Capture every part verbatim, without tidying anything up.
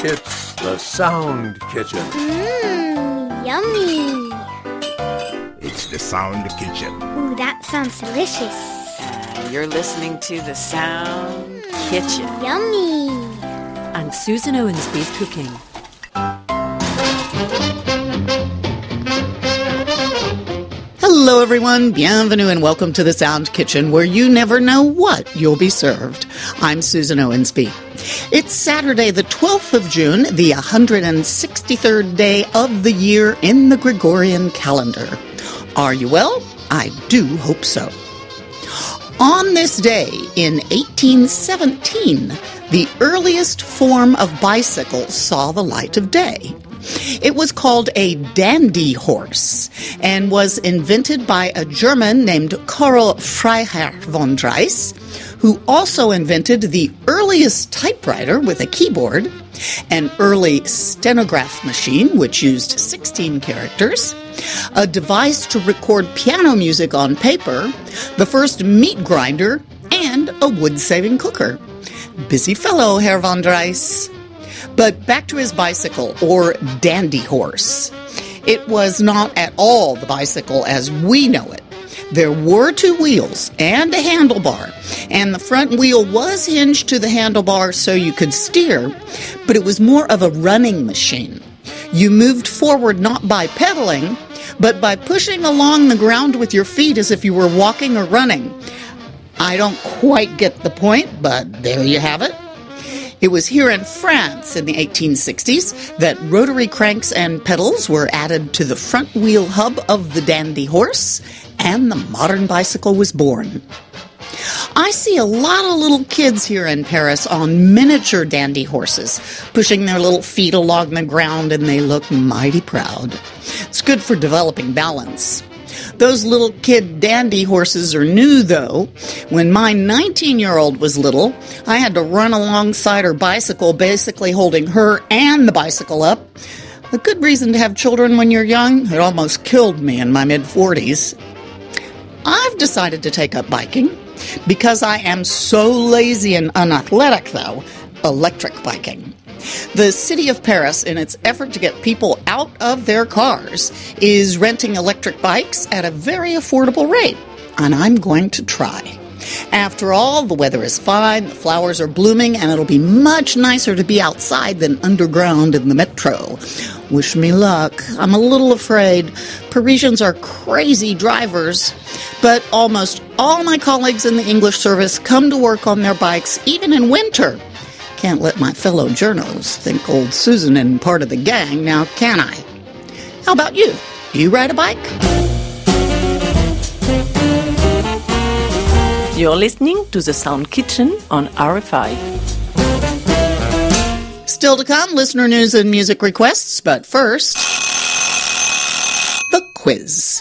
It's the Sound Kitchen. Mmm, yummy. It's the Sound Kitchen. Ooh, that sounds delicious. Uh, you're listening to the Sound Kitchen. Yummy. And Susan Owensby's cooking. Hello everyone, bienvenue and welcome to the Sound Kitchen, where you never know what you'll be served. I'm Susan Owensby. It's Saturday the twelfth of June, the one hundred sixty-third day of the year in the Gregorian calendar. Are you well? I do hope so. On this day in eighteen seventeen, the earliest form of bicycle saw the light of day. It was called a dandy horse and was invented by a German named Karl Freiherr von Drais, who also invented the earliest typewriter with a keyboard, an early stenograph machine which used sixteen characters, a device to record piano music on paper, the first meat grinder, and a wood-saving cooker. Busy fellow, Herr von Drais. But back to his bicycle, or dandy horse. It was not at all the bicycle as we know it. There were two wheels and a handlebar, and the front wheel was hinged to the handlebar so you could steer, but it was more of a running machine. You moved forward not by pedaling, but by pushing along the ground with your feet as if you were walking or running. I don't quite get the point, but there you have it. It was here in France in the eighteen sixties that rotary cranks and pedals were added to the front wheel hub of the dandy horse, and the modern bicycle was born. I see a lot of little kids here in Paris on miniature dandy horses, pushing their little feet along the ground, and they look mighty proud. It's good for developing balance. Those little kid dandy horses are new, though. When my nineteen-year-old was little, I had to run alongside her bicycle, basically holding her and the bicycle up. A good reason to have children when you're young. It almost killed me in my mid-forties. I've decided to take up biking because I am so lazy and unathletic, though, electric biking. The city of Paris, in its effort to get people out of their cars, is renting electric bikes at a very affordable rate, and I'm going to try. After all, the weather is fine, the flowers are blooming, and it'll be much nicer to be outside than underground in the metro. Wish me luck. I'm a little afraid. Parisians are crazy drivers, but almost all my colleagues in the English service come to work on their bikes, even in winter. Can't let my fellow journos think old Susan isn't part of the gang, now can I? How about you? Do you ride a bike? You're listening to the Sound Kitchen on R F I. Still to come, listener news and music requests, but first, the quiz.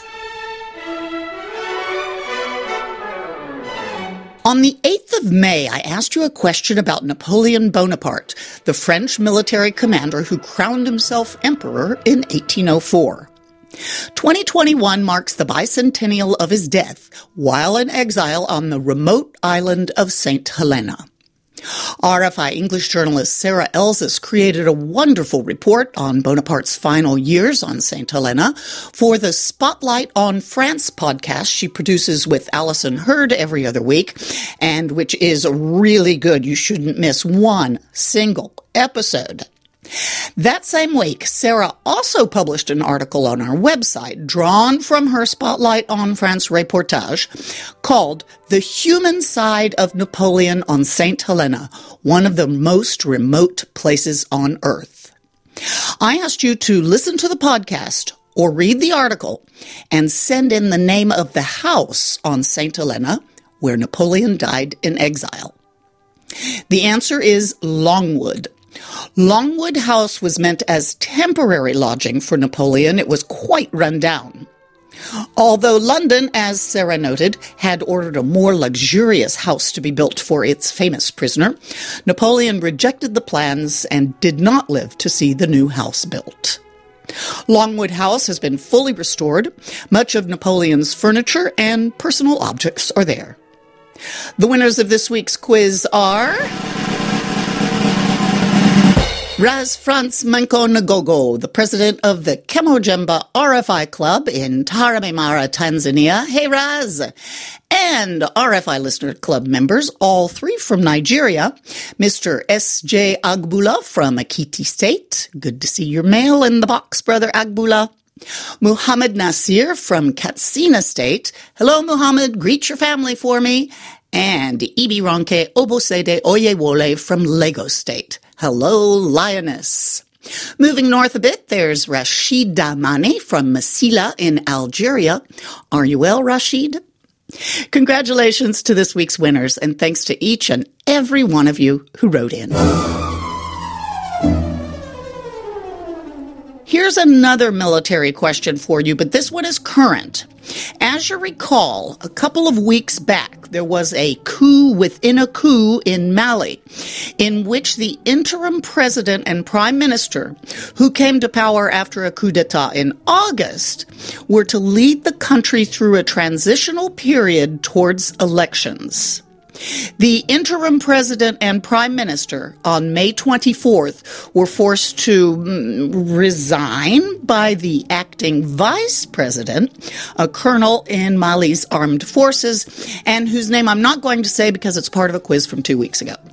On the eighth of May, I asked you a question about Napoleon Bonaparte, the French military commander who crowned himself emperor in eighteen oh four. twenty twenty-one marks the bicentennial of his death while in exile on the remote island of Saint Helena. R F I English journalist Sarah Elzis created a wonderful report on Bonaparte's final years on Saint Helena for the Spotlight on France podcast she produces with Alison Hurd every other week, and which is really good. You shouldn't miss one single episode. That same week, Sarah also published an article on our website drawn from her Spotlight on France reportage called The Human Side of Napoleon on Saint Helena, one of the most remote places on Earth. I asked you to listen to the podcast or read the article and send in the name of the house on Saint Helena where Napoleon died in exile. The answer is Longwood. Longwood House was meant as temporary lodging for Napoleon. It was quite run down. Although London, as Sarah noted, had ordered a more luxurious house to be built for its famous prisoner, Napoleon rejected the plans and did not live to see the new house built. Longwood House has been fully restored. Much of Napoleon's furniture and personal objects are there. The winners of this week's quiz are Raz Franz Manko Nagogo, the president of the Kemojemba R F I Club in Tarahumara, Tanzania. Hey, Raz. And R F I Listener Club members, all three from Nigeria. Mister S J Agbula from Ekiti State. Good to see your mail in the box, Brother Agbula. Muhammad Nasir from Katsina State. Hello, Muhammad. Greet your family for me. And Ibi Ronke Obosede Oyewole from Lagos State. Hello, Lioness. Moving north a bit, there's Rashid Damani from Masila in Algeria. Are you well, Rashid? Congratulations to this week's winners, and thanks to each and every one of you who wrote in. Here's another military question for you, but this one is current. As you recall, a couple of weeks back, there was a coup within a coup in Mali, in which the interim president and prime minister, who came to power after a coup d'etat in August, were to lead the country through a transitional period towards elections. The interim president and prime minister on May twenty-fourth were forced to mm, resign by the acting vice president, a colonel in Mali's armed forces, and whose name I'm not going to say because it's part of a quiz from two weeks ago.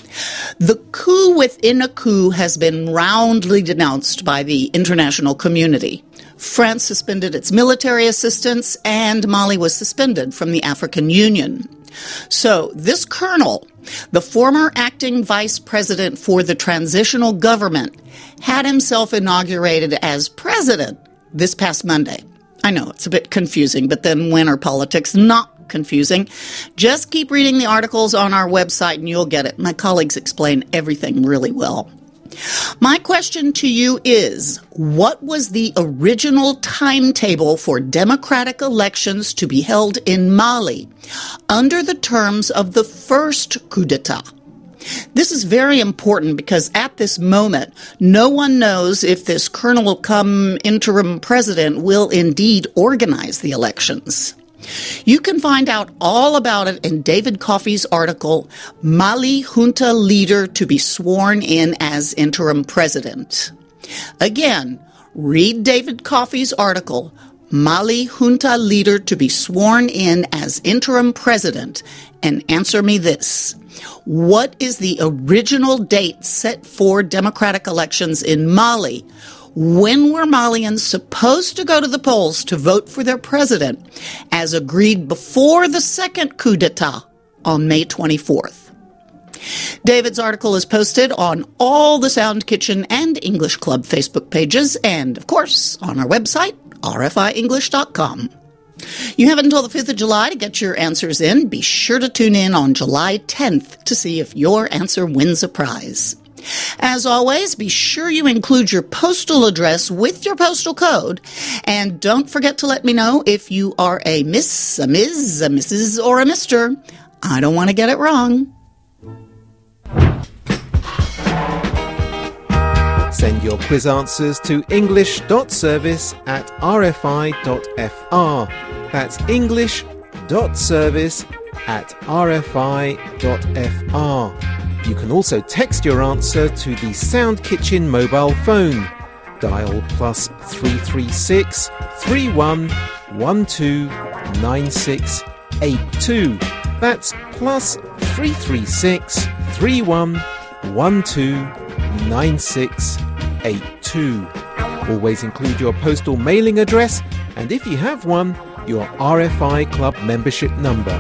The coup within a coup has been roundly denounced by the international community. France suspended its military assistance, and Mali was suspended from the African Union. So this colonel, the former acting vice president for the transitional government, had himself inaugurated as president this past Monday. I know it's a bit confusing, but then when are politics not confusing? Just keep reading the articles on our website and you'll get it. My colleagues explain everything really well. My question to you is, what was the original timetable for democratic elections to be held in Mali under the terms of the first coup d'etat? This is very important because at this moment, no one knows if this colonel come interim president will indeed organize the elections. You can find out all about it in David Coffey's article, Mali Junta Leader to be Sworn in as Interim President. Again, read David Coffey's article, Mali Junta Leader to be Sworn in as Interim President, and answer me this. What is the original date set for democratic elections in Mali? When were Malians supposed to go to the polls to vote for their president, as agreed before the second coup d'etat on May twenty-fourth? David's article is posted on all the Sound Kitchen and English Club Facebook pages and, of course, on our website, r f i english dot com. You have until the fifth of July to get your answers in. Be sure to tune in on July tenth to see if your answer wins a prize. As always, be sure you include your postal address with your postal code. And don't forget to let me know if you are a Miss, a Miz, a Missus, or a Mister. I don't want to get it wrong. Send your quiz answers to english.service at r f i dot f r. That's english.service at r f i dot f r. You can also text your answer to the Sound Kitchen mobile phone. Dial plus three three six, three one one two, nine six eight two. That's plus three three six, three one one two, nine six eight two. Always include your postal mailing address and, if you have one, your R F I Club membership number.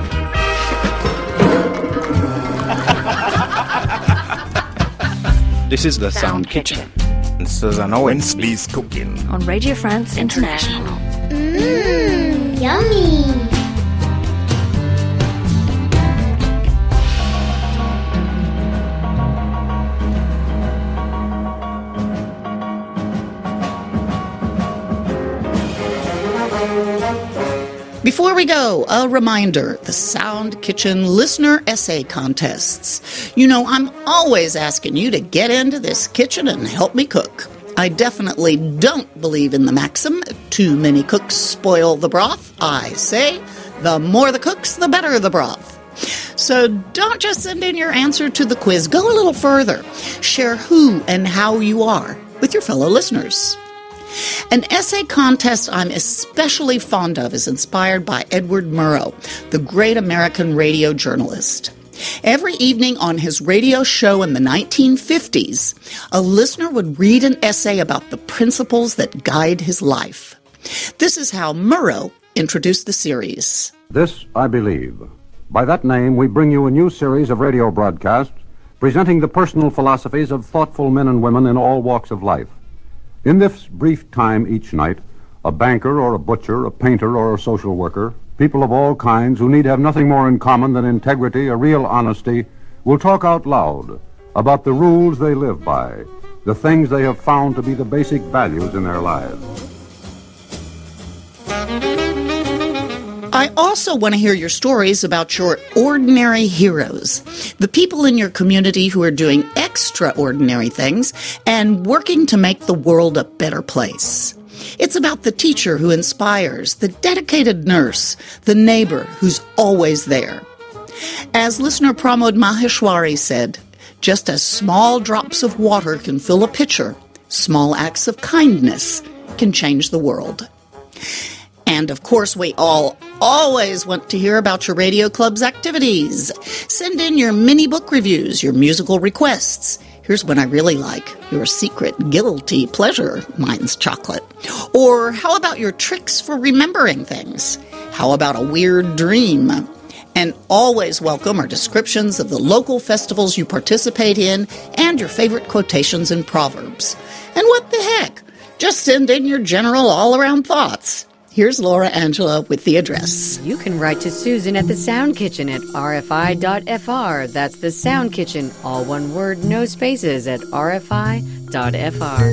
This is the Sound Kitchen. Susan Owensby's cooking on Radio France International. Mmm, yummy. Before we go, a reminder, the Sound Kitchen listener essay contests. You know, I'm always asking you to get into this kitchen and help me cook. I definitely don't believe in the maxim, too many cooks spoil the broth. I say, the more the cooks, the better the broth. So don't just send in your answer to the quiz. Go a little further. Share who and how you are with your fellow listeners. An essay contest I'm especially fond of is inspired by Edward Murrow, the great American radio journalist. Every evening on his radio show in the nineteen fifties, a listener would read an essay about the principles that guide his life. This is how Murrow introduced the series. This I believe. By that name, we bring you a new series of radio broadcasts presenting the personal philosophies of thoughtful men and women in all walks of life. In this brief time each night, a banker or a butcher, a painter or a social worker, people of all kinds who need have nothing more in common than integrity, a real honesty, will talk out loud about the rules they live by, the things they have found to be the basic values in their lives. I also want to hear your stories about your ordinary heroes, the people in your community who are doing extraordinary things and working to make the world a better place. It's about the teacher who inspires, the dedicated nurse, the neighbor who's always there. As listener Pramod Maheshwari said, just as small drops of water can fill a pitcher, small acts of kindness can change the world. And, of course, we all always want to hear about your radio club's activities. Send in your mini book reviews, your musical requests. Here's one I really like, your secret guilty pleasure, mine's chocolate. Or how about your tricks for remembering things? How about a weird dream? And always welcome are descriptions of the local festivals you participate in and your favorite quotations and proverbs. And what the heck? Just send in your general all-around thoughts. Here's Laura Angela with the address. You can write to Susan at the Sound Kitchen at r f i dot f r. That's the Sound Kitchen, all one word, no spaces, at r f i dot f r.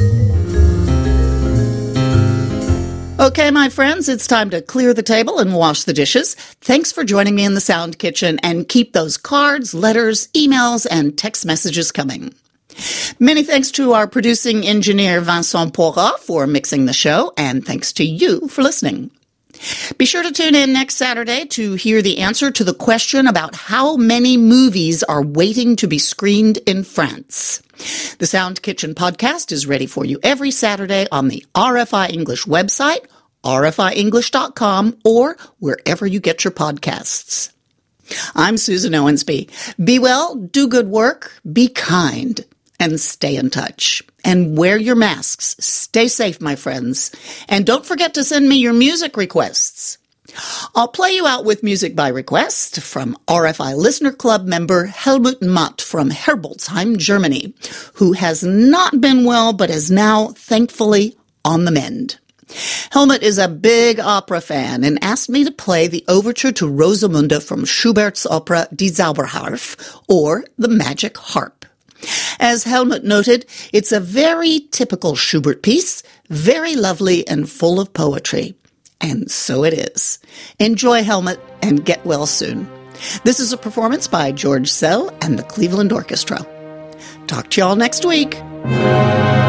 Okay, my friends, it's time to clear the table and wash the dishes. Thanks for joining me in the Sound Kitchen, and keep those cards, letters, emails, and text messages coming. Many thanks to our producing engineer Vincent Porat for mixing the show, and thanks to you for listening. Be sure to tune in next Saturday to hear the answer to the question about how many movies are waiting to be screened in France. The Sound Kitchen podcast is ready for you every Saturday on the R F I English website, r f i english dot com, or wherever you get your podcasts. I'm Susan Owensby. Be well, do good work, be kind, and stay in touch. And wear your masks. Stay safe, my friends. And don't forget to send me your music requests. I'll play you out with music by request from R F I Listener Club member Helmut Matt from Herbolzheim, Germany, who has not been well but is now, thankfully, on the mend. Helmut is a big opera fan and asked me to play the overture to Rosamunde from Schubert's opera Die Zauberharfe, or The Magic Harp. As Helmut noted, it's a very typical Schubert piece, very lovely and full of poetry. And so it is. Enjoy, Helmut, and get well soon. This is a performance by George Szell and the Cleveland Orchestra. Talk to you all next week.